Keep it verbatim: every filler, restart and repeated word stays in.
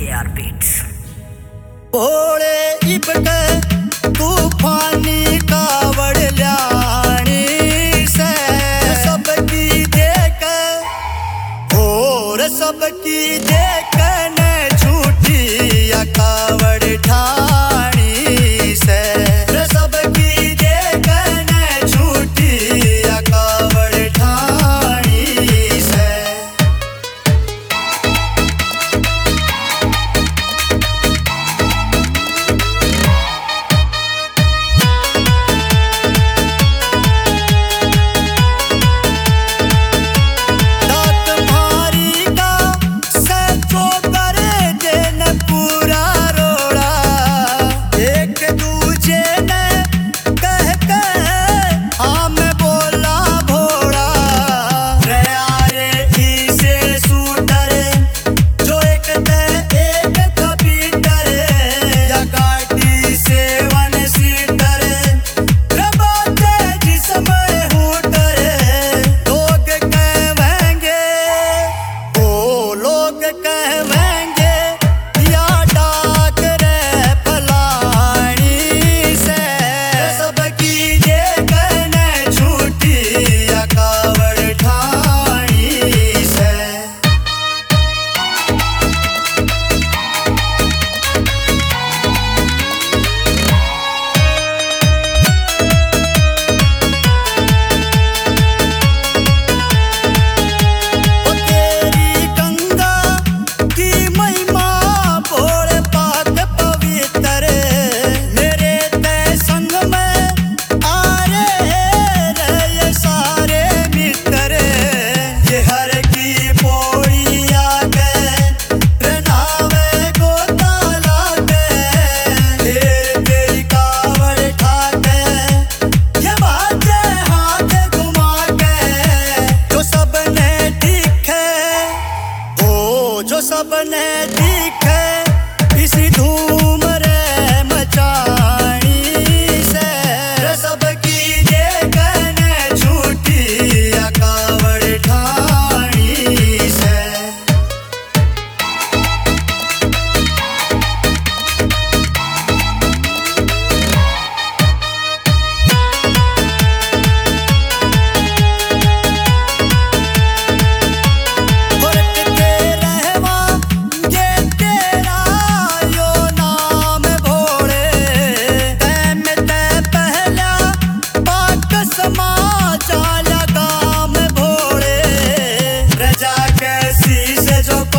आर beats. ओले इबके तूफानी कावड़ ल्याणी से सबकी देख और सबकी देख न झूठी या कावड़ ठाणी से सबकी देख न झूठी या कावड़ ठाणी से। जो सबने दिखे इसी धूम रे मचानी से सबकी देख न झूठी या कावड़ ठाणी से। जो